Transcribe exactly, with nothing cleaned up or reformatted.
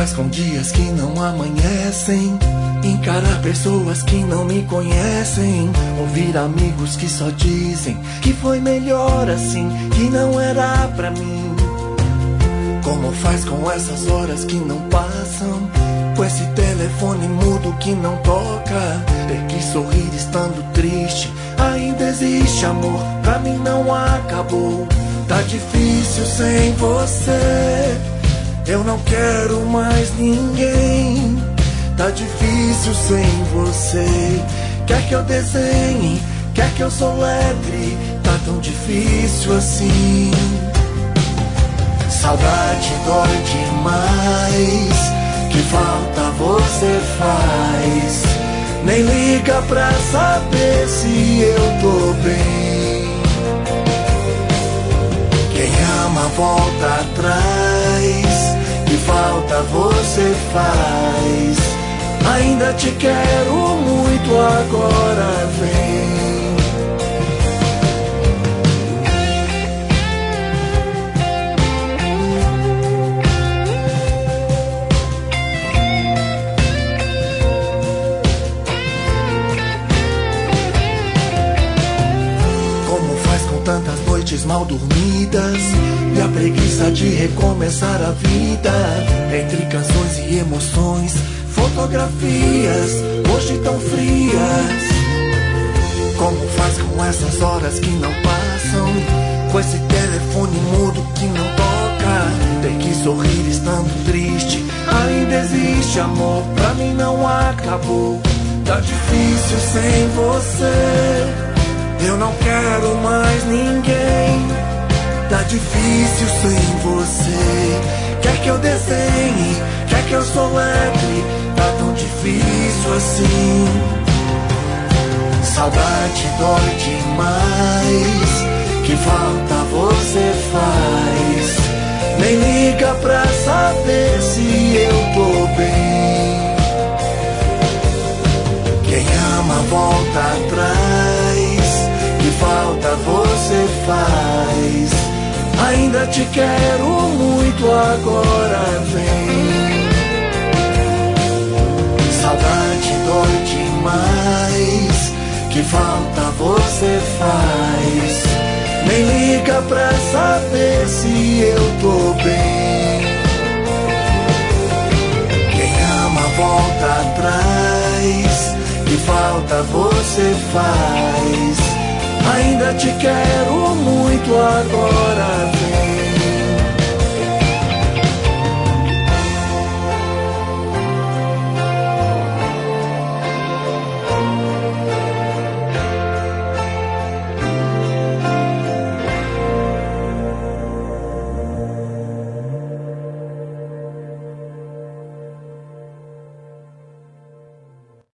faz com dias que não amanhecem? Encarar pessoas que não me conhecem, ouvir amigos que só dizem que foi melhor assim, que não era pra mim. Como faz com essas horas que não passam, com esse telefone mudo que não toca, ter que sorrir estando triste. Ainda existe amor, pra mim não acabou. Tá difícil sem você, eu não quero mais ninguém. Tá difícil sem você, quer que eu desenhe, quer que eu soletre, tá tão difícil assim. Saudade dói demais, que falta você faz. Nem liga pra saber se eu tô bem. Quem ama volta atrás, que falta você faz. Ainda te quero muito, agora vem. Como faz com tantas noites mal dormidas e a preguiça de recomeçar a vida, entre canções e emoções, fotografias, hoje tão frias. Como faz com essas horas que não passam, com esse telefone mudo que não toca, tem que sorrir estando triste. Ainda existe amor, pra mim não acabou. Tá difícil sem você, eu não quero mais ninguém. Tá difícil sem você, quer que eu desenhe, quer que eu soletre, tá tão difícil assim. Saudade dói demais, que falta você faz. Nem liga pra saber se eu tô bem. Quem ama volta atrás, que falta você faz. Ainda te quero muito, agora vem. Saudade dói demais, que falta você faz. Nem liga pra saber se eu tô bem. Quem ama volta atrás, que falta você faz. Ainda te quero muito, agora